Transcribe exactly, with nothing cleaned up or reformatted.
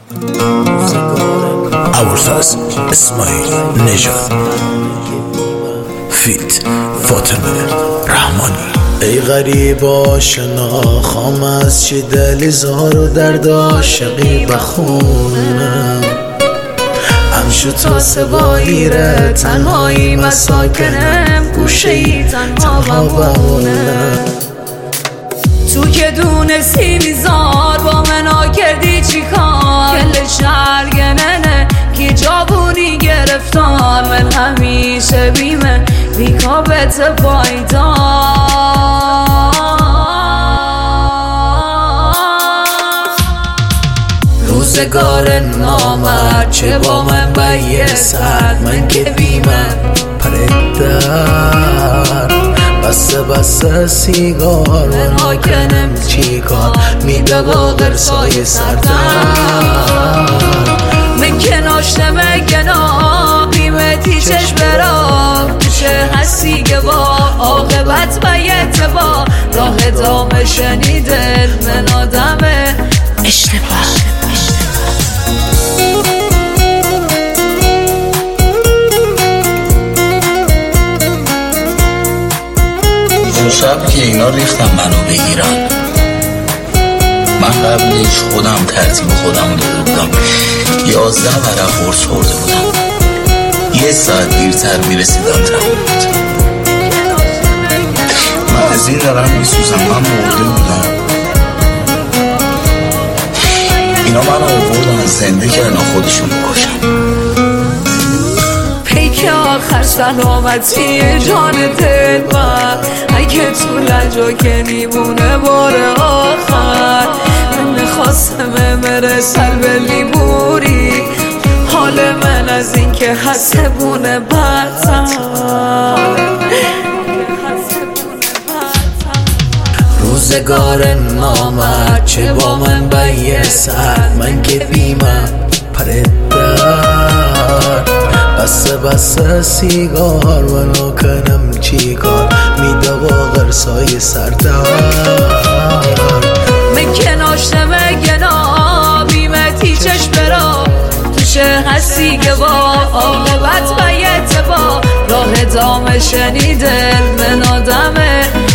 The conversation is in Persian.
ابوالفضل اسماعیل نژاد فیت فاطمه رحمانی. ای غریب آشنا خام از چه دل زار و درد عاشقی بخونم همشو تا سواییره تنهایی مساکنم گوشه ای تنها بمونم تو که دونستی بیزار با منا کردی چی کار کل شرگننه کی جابونی گرفتار من همیشه بیمه بیکابت پایدار روزگار نامرد چه با من بیستد من که بیمه پردر بسه بسه سیگار من حاکنم چی کار میده با غرصای سردر من که ناشتمه گنا قیمتی چشم برام چه هستی که با عاقبت و یتبا راه دام شنیدن من آدمه اشتباه. شب که اینا ریختم منو بگیرن من قبلش خودم ترتیب خودم داده بودم یازده ورق قرص خورده بودم یه ساعت دیرتر میرسیدم تمومت من از این دارم میسوزم من مرده بودم اینا منو آوردن زنده کردن خودشون بکشن پیک آخر سلامتی جان دل من اگه تو لجا که نیمونه بار آخر من نخواستم مرسل به لیموری حال من از این که حسبونه بدتر روزگار نامرد چه با من بیستد من که بیمه پردر بسه بسه سیگار منو کنم چی کار میده با غرصای سردر من که ناشتمه گنا بیمتی چشم برا توشه هستی که با عاقبت و یتبا راه دام شنیدن من آدمه